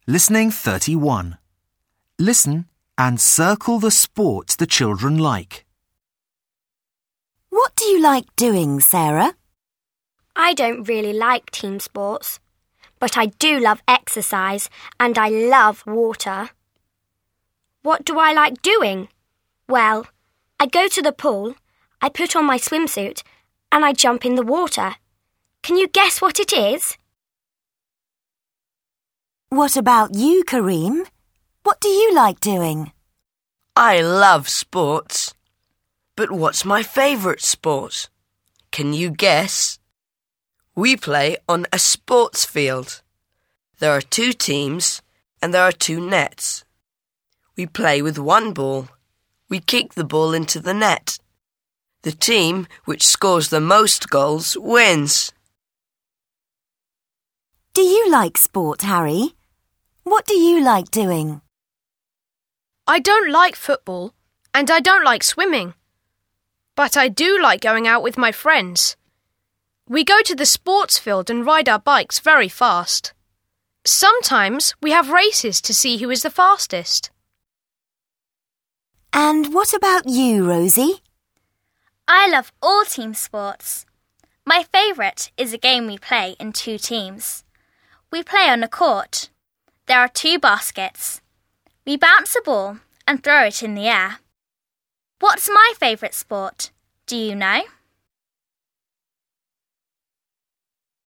Listening 31. Listen and circle the sports the children like. What do you like doing, Sarah? I don't really like team sports, but I do love exercise and I love water. What do I like doing? Well, I go to the pool, I put on my swimsuit and I jump in the water. Can you guess what it is? What about you, Kareem? What do you like doing? I love sports. But what's my favourite sport? Can you guess? We play on a sports field. There are 2 teams and there are 2 nets. We play with 1 ball. We kick the ball into the net. The team which scores the most goals wins. Do you like sport, Harry? What do you like doing? I don't like football and I don't like swimming. But I do like going out with my friends. We go to the sports field and ride our bikes very fast. Sometimes we have races to see who is the fastest. And what about you, Rosie? I love all team sports. My favourite is a game we play in 2 teams. We play on a court. There are 2 baskets. We bounce a ball and throw it in the air. What's my favourite sport? Do you know?